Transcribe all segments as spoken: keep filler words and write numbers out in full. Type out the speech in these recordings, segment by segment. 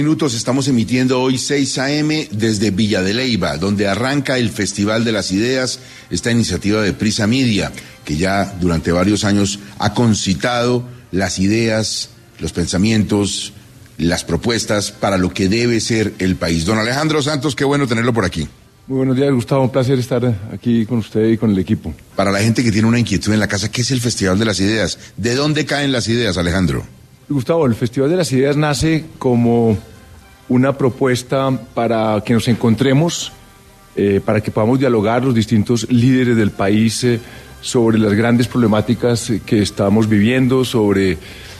Minutos, estamos emitiendo hoy seis a eme desde Villa de Leyva, donde arranca el Festival de las Ideas, esta iniciativa de Prisa Media, que ya durante varios años ha concitado las ideas, los pensamientos, las propuestas para lo que debe ser el país. Don Alejandro Santos, qué bueno tenerlo por aquí. Muy buenos días, Gustavo, un placer estar aquí con usted y con el equipo. Para la gente que tiene una inquietud en la casa, ¿qué es el Festival de las Ideas? ¿De dónde caen las ideas, Alejandro? Gustavo, el Festival de las Ideas nace como una propuesta para que nos encontremos, eh, para que podamos dialogar los distintos líderes del país eh, sobre las grandes problemáticas que estamos viviendo, sobre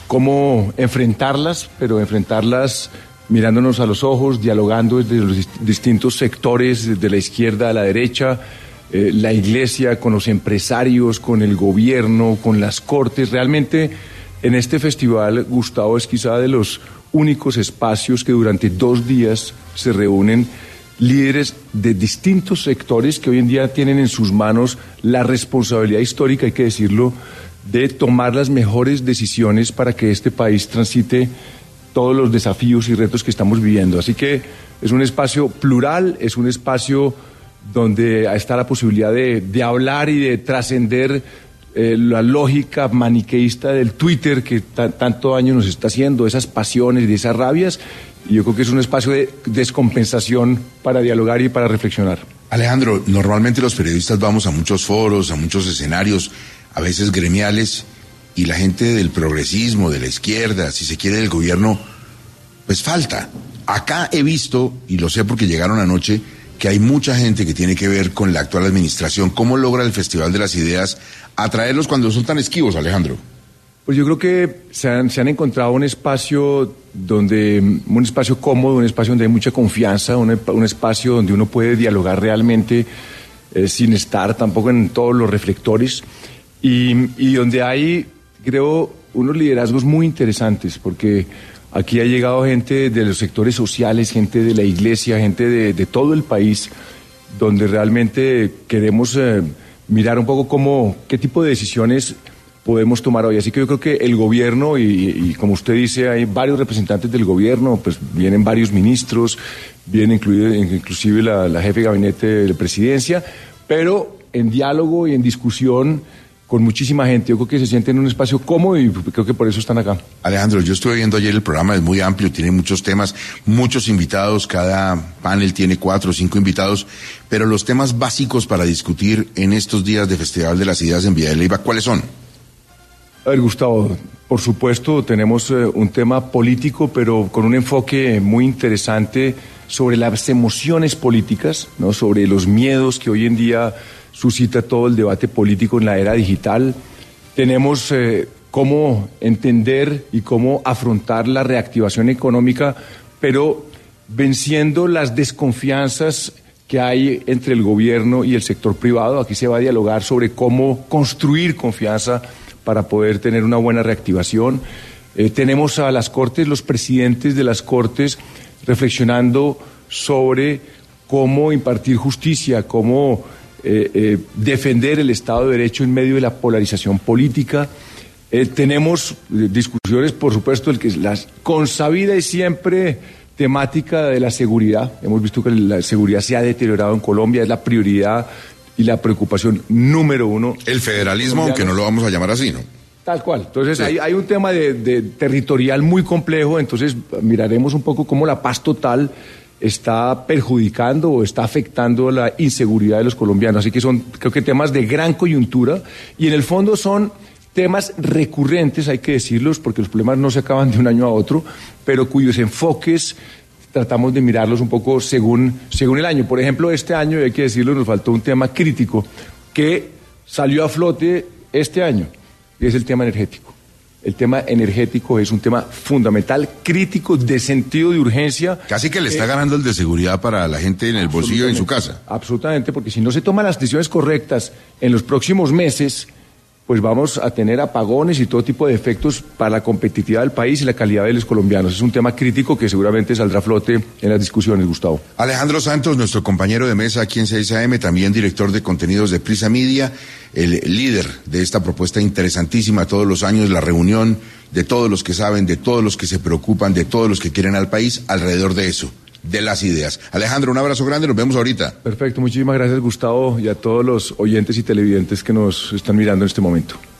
cómo enfrentarlas, pero enfrentarlas mirándonos a los ojos, dialogando desde los distintos sectores, desde la izquierda a la derecha, eh, la iglesia, con los empresarios, con el gobierno, con las cortes. Realmente en este festival, Gustavo, es quizá de los únicos espacios que durante dos días se reúnen líderes de distintos sectores que hoy en día tienen en sus manos la responsabilidad histórica, hay que decirlo, de tomar las mejores decisiones para que este país transite todos los desafíos y retos que estamos viviendo. Así que es un espacio plural, es un espacio donde está la posibilidad de, de hablar y de trascender Eh, la lógica maniqueísta del Twitter que tanto daño nos está haciendo, esas pasiones y esas rabias, y yo creo que es un espacio de descompensación para dialogar y para reflexionar. Alejandro, normalmente los periodistas vamos a muchos foros, a muchos escenarios, a veces gremiales, y la gente del progresismo, de la izquierda, si se quiere del gobierno, pues falta. Acá he visto, y lo sé porque llegaron anoche, que hay mucha gente que tiene que ver con la actual administración. ¿Cómo logra el Festival de las Ideas atraerlos cuando son tan esquivos, Alejandro? Pues yo creo que se han, se han encontrado un espacio donde, un espacio cómodo, un espacio donde hay mucha confianza, un, un espacio donde uno puede dialogar realmente eh, sin estar tampoco en todos los reflectores, y, y donde hay, creo, unos liderazgos muy interesantes, porque aquí ha llegado gente de los sectores sociales, gente de la iglesia, gente de, de todo el país, donde realmente queremos eh, mirar un poco cómo, qué tipo de decisiones podemos tomar hoy. Así que yo creo que el gobierno, y, y como usted dice, hay varios representantes del gobierno, pues vienen varios ministros, viene incluido, inclusive la, la jefe de gabinete de la presidencia, pero en diálogo y en discusión con muchísima gente. Yo creo que se sienten en un espacio cómodo y creo que por eso están acá. Alejandro, yo estuve viendo ayer el programa, es muy amplio, tiene muchos temas, muchos invitados, cada panel tiene cuatro o cinco invitados, pero los temas básicos para discutir en estos días de Festival de las Ideas en Villa de Leyva, ¿cuáles son? A ver, Gustavo, por supuesto tenemos eh, un tema político, pero con un enfoque muy interesante sobre las emociones políticas, ¿no? Sobre los miedos que hoy en día suscita todo el debate político en la era digital. Tenemos eh, cómo entender y cómo afrontar la reactivación económica, pero venciendo las desconfianzas que hay entre el gobierno y el sector privado. Aquí se va a dialogar sobre cómo construir confianza para poder tener una buena reactivación. Eh, tenemos a las Cortes, los presidentes de las Cortes, reflexionando sobre cómo impartir justicia, cómo Eh, eh, defender el Estado de Derecho en medio de la polarización política. Eh, tenemos eh, discusiones, por supuesto, el que es la consabida y siempre temática de la seguridad. Hemos visto que la seguridad se ha deteriorado en Colombia, es la prioridad y la preocupación número uno. El federalismo, aunque no lo vamos a llamar así, ¿no? Tal cual. Entonces sí. hay, hay un tema de, de territorial muy complejo, entonces miraremos un poco cómo la paz total está perjudicando o está afectando la inseguridad de los colombianos. Así que son, creo que, temas de gran coyuntura y en el fondo son temas recurrentes, hay que decirlos, porque los problemas no se acaban de un año a otro, pero cuyos enfoques tratamos de mirarlos un poco según, según el año. Por ejemplo, este año, hay que decirlo, nos faltó un tema crítico que salió a flote este año, y es el tema energético. El tema energético es un tema fundamental, crítico, de sentido de urgencia. Casi que le está eh, ganando el de seguridad para la gente en el bolsillo en su casa. Absolutamente, porque si no se toman las decisiones correctas en los próximos meses, pues vamos a tener apagones y todo tipo de efectos para la competitividad del país y la calidad de los colombianos. Es un tema crítico que seguramente saldrá a flote en las discusiones, Gustavo. Alejandro Santos, nuestro compañero de mesa aquí en seis A M, también director de contenidos de Prisa Media, el líder de esta propuesta interesantísima todos los años, la reunión de todos los que saben, de todos los que se preocupan, de todos los que quieren al país alrededor de eso, de las ideas. Alejandro, un abrazo grande, nos vemos ahorita. Perfecto, muchísimas gracias, Gustavo, y a todos los oyentes y televidentes que nos están mirando en este momento.